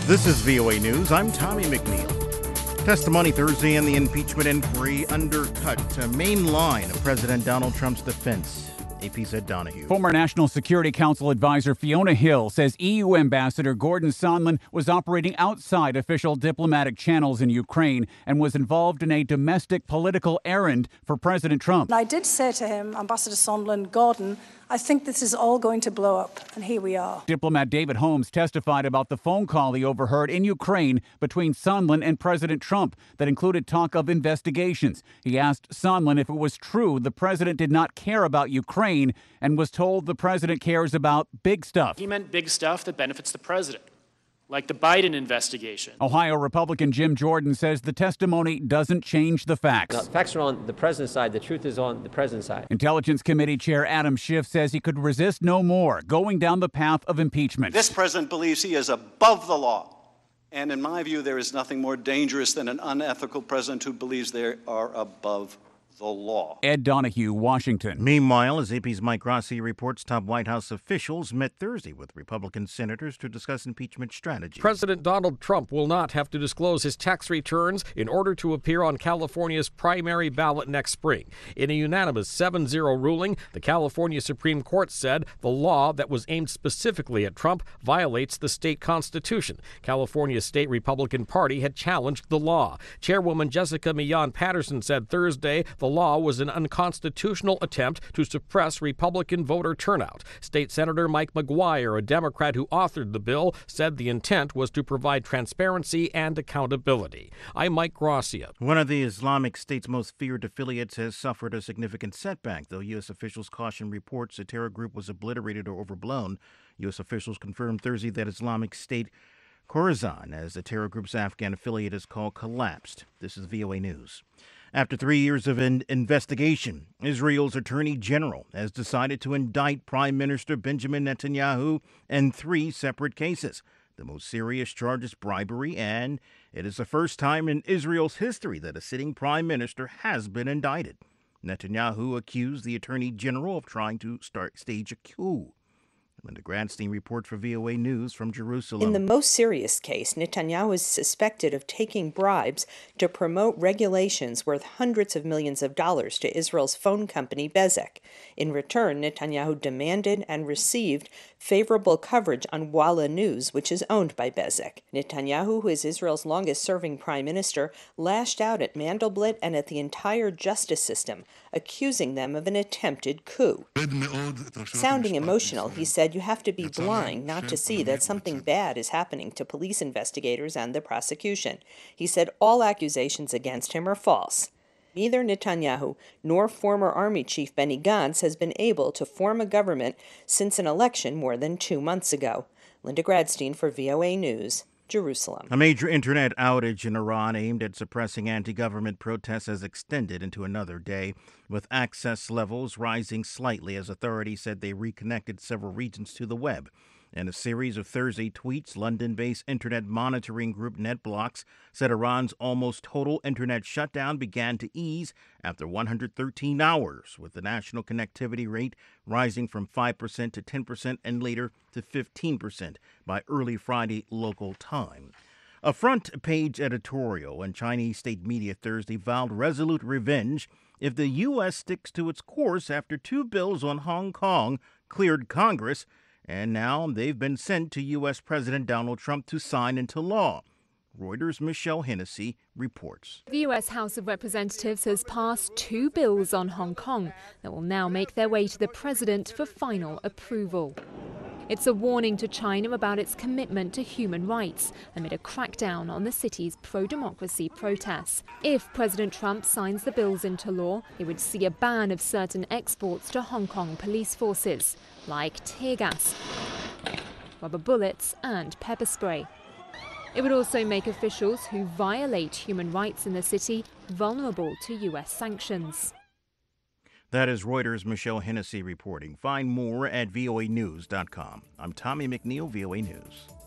This is VOA News. I'm Tommy McNeil. Testimony Thursday in the impeachment inquiry undercut a main line of President Donald Trump's defense. AP's Ed Donahue. Former National Security Council advisor Fiona Hill says EU Ambassador Gordon Sondland was operating outside official diplomatic channels in Ukraine and was involved in a domestic political errand for President Trump. I did say to him, Ambassador Sondland, Gordon, I think this is all going to blow up, and here we are. Diplomat David Holmes testified about the phone call he overheard in Ukraine between Sondland and President Trump that included talk of investigations. He asked Sondland if it was true the president did not care about Ukraine and was told the president cares about big stuff. He meant big stuff that benefits the president, like the Biden investigation. Ohio Republican Jim Jordan says the testimony doesn't change the facts. No, the facts are on the president's side. The truth is on the president's side. Intelligence Committee Chair Adam Schiff says he could resist no more going down the path of impeachment. This president believes he is above the law. And in my view, there is nothing more dangerous than an unethical president who believes they are above the law. Ed Donahue, Washington. Meanwhile, as AP's Mike Rossi reports, top White House officials met Thursday with Republican senators to discuss impeachment strategy. President Donald Trump will not have to disclose his tax returns in order to appear on California's primary ballot next spring. In a unanimous 7-0 ruling, the California Supreme Court said the law that was aimed specifically at Trump violates the state constitution. California's state Republican Party had challenged the law. Chairwoman Jessica Millan Patterson said Thursday the law was an unconstitutional attempt to suppress Republican voter turnout. State Senator Mike McGuire, a Democrat who authored the bill, said the intent was to provide transparency and accountability. I'm Mike Gracia. One of the Islamic State's most feared affiliates has suffered a significant setback, though U.S. officials caution reports the terror group was obliterated or overblown. U.S. officials confirmed Thursday that Islamic State Khorasan, as the terror group's Afghan affiliate is called, collapsed. This is VOA News. After 3 years of an investigation, Israel's Attorney General has decided to indict Prime Minister Benjamin Netanyahu in 3 separate cases. The most serious charge is bribery, and it is the first time in Israel's history that a sitting prime minister has been indicted. Netanyahu accused the Attorney General of trying to stage a coup. Linda Gradstein reports for VOA News from Jerusalem. In the most serious case, Netanyahu is suspected of taking bribes to promote regulations worth hundreds of millions of dollars to Israel's phone company Bezeq. In return, Netanyahu demanded and received favorable coverage on Walla News, which is owned by Bezeq. Netanyahu, who is Israel's longest-serving prime minister, lashed out at Mandelblit and at the entire justice system, accusing them of an attempted coup. Sounding emotional, he said, "You have to be blind not to see that something bad is happening to police investigators and the prosecution." He said all accusations against him are false. Neither Netanyahu nor former Army Chief Benny Gantz has been able to form a government since an election more than 2 months ago. Linda Gradstein for VOA News, Jerusalem. A major internet outage in Iran aimed at suppressing anti-government protests has extended into another day, with access levels rising slightly as authorities said they reconnected several regions to the web. In a series of Thursday tweets, London-based internet monitoring group NetBlocks said Iran's almost total internet shutdown began to ease after 113 hours, with the national connectivity rate rising from 5% to 10% and later to 15% by early Friday local time. A front-page editorial in Chinese state media Thursday vowed resolute revenge if the U.S. sticks to its course after 2 bills on Hong Kong cleared Congress, and now they've been sent to U.S. President Donald Trump to sign into law. Reuters' Michelle Hennessy reports. The U.S. House of Representatives has passed 2 bills on Hong Kong that will now make their way to the president for final approval. It's a warning to China about its commitment to human rights amid a crackdown on the city's pro-democracy protests. If President Trump signs the bills into law, it would see a ban of certain exports to Hong Kong police forces, like tear gas, rubber bullets and pepper spray. It would also make officials who violate human rights in the city vulnerable to U.S. sanctions. That is Reuters' Michelle Hennessy reporting. Find more at voanews.com. I'm Tommy McNeil, VOA News.